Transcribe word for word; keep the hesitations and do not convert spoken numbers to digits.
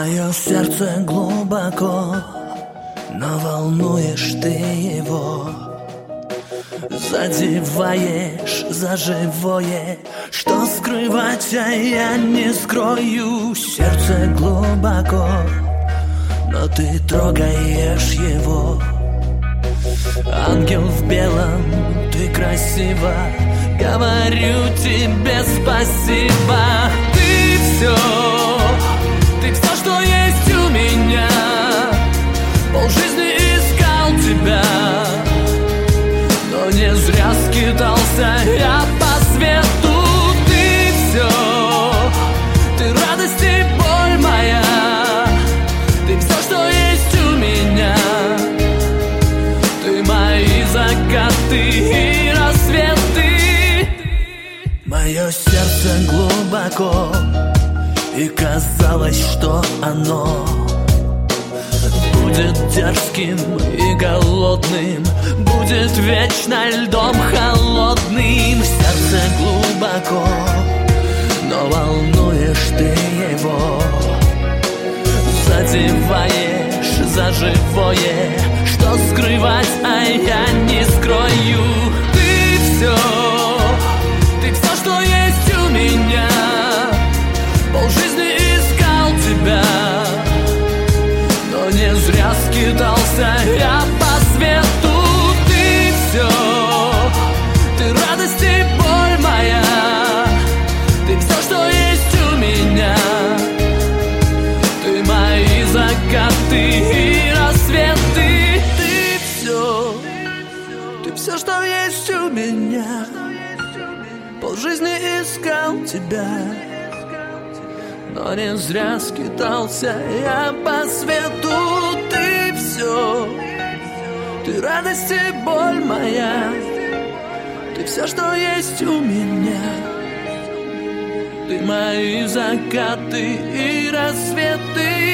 Мое сердце глубоко, но волнуешь ты его. Задеваешь за живое, что скрывать, а я не скрою. Сердце глубоко, но ты трогаешь его. Ангел в белом, ты красива, говорю тебе спасибо. Ты все, ты все, что есть у меня. Полжизни искал тебя, но не зря скитался я по свету. Ты все, ты радость и боль моя. Ты все, что есть у меня. Ты мои закаты и рассветы. Мое сердце глубоко, и казалось, что оно будет дерзким и голодным, будет вечно льдом холодным. Сердце глубоко, но волнуешь ты его. Задеваешь за живое, что скрывать, а я не скрою. Ты все, ты все, что есть у меня. Полжизни искал тебя, но не зря скитался я по свету. Ты все, ты радость и боль моя. Ты все, что есть у меня. Ты мои закаты и рассветы. Ты все, ты все, что есть у меня. Полжизни искал тебя, но не зря скитался я по свету. Ты все, ты радость и боль моя. Ты все, что есть у меня. Ты мои закаты и рассветы.